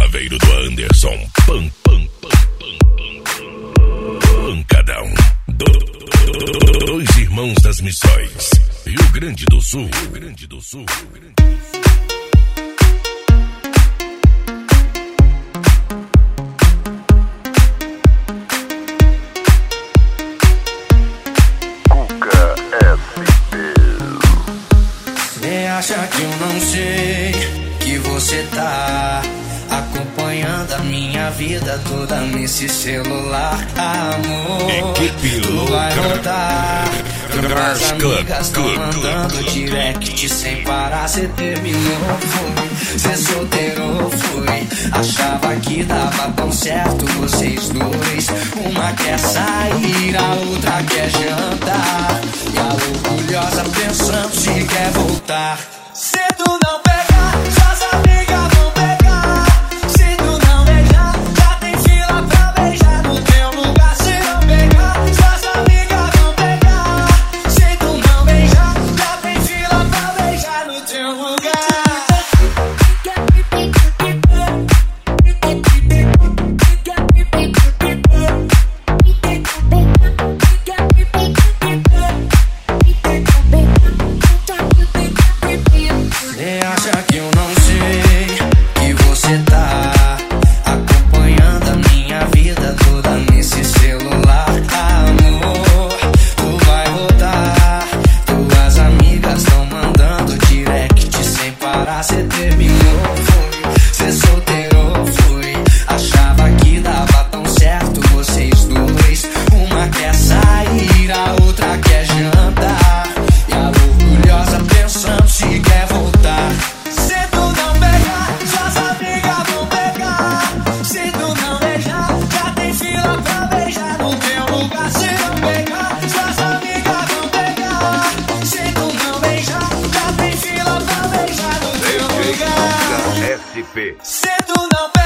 chaveiro do Anderson. Pam, pam, pam, pam, pam. Pancadão. Dois irmãos das missões. Rio Grande do Sul. Rio Grande do Sul. Rio Grande do Sul. Cê acha que eu não sei que você tá acompanhando a minha vida toda nesse celular, amor? Equipe Tu vai rodar, tuas amigas tão mandando direct sem parar. Cê terminou, foi, cê solteiro, foi. Achava que dava tão certo vocês dois. Uma quer sair, a outra quer jantar, e a orgulhosa pensando se quer voltar. Se tu não pegar, suas amigas vão pegar. Se tu não beijar, já tem fila pra beijar no teu lugar. Se não pegar, suas amigas vão pegar. Se tu não beijar, já tem fila pra beijar no teu lugar. Cê acha que eu não sei que você tá acompanhando a minha vida toda nesse celular, amor? Tu vai rodar, tuas amigas tão mandando direct sem parar. Cê terminou, foi, cê solteiro, foi. Achava que dava tão certo vocês dois. Uma quer sair, a outra quer jantar, e a orgulhosa pensando se quer voltar. Se tu não pegar, suas amigas vão pegar. Se tu não beijar, já tem fila pra beijar no teu lugar. Se não pegar, suas amigas vão pegar. Se tu não beijar, já tem fila pra beijar no teu lugar. SP. Se tu não